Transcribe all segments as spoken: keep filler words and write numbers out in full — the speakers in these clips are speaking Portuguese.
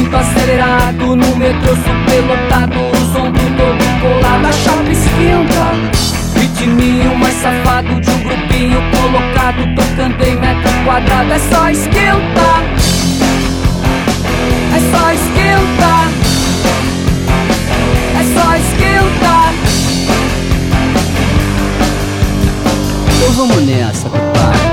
muito acelerado, no metrô superlotado, o som do todo colado, a chapa esquenta. Ritminho mais safado de um grupinho colocado, tocando em metro quadrado. É só esquenta, é só esquenta, é só esquenta. Então vamos nessa, compadre.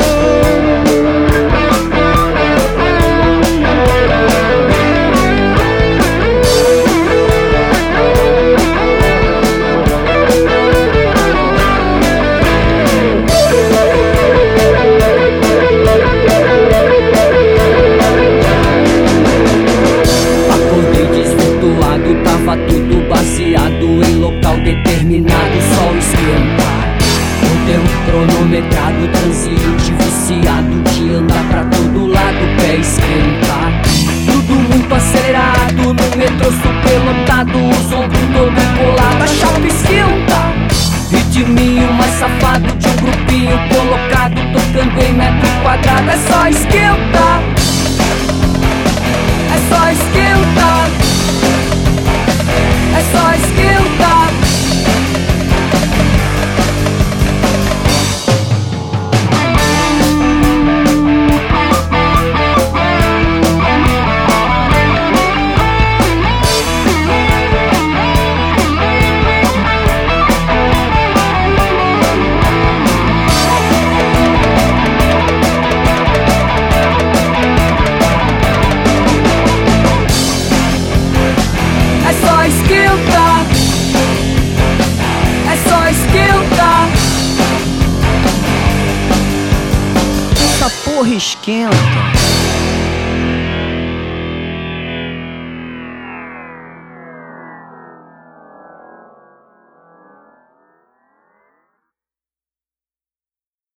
Tava tudo baseado em local determinado, só esquentar. Conteúdo cronometrado, transiente viciado de andar pra todo lado, pé esquentar. Tudo muito acelerado, no metrô superlotado, o som do todo colado, a chapa esquenta. Ritminho mais safado de um grupinho colocado, tocando em metro quadrado. É só esquenta, é só esquenta, é só esquenta. É só esquenta, é só esquenta. Essa porra esquenta.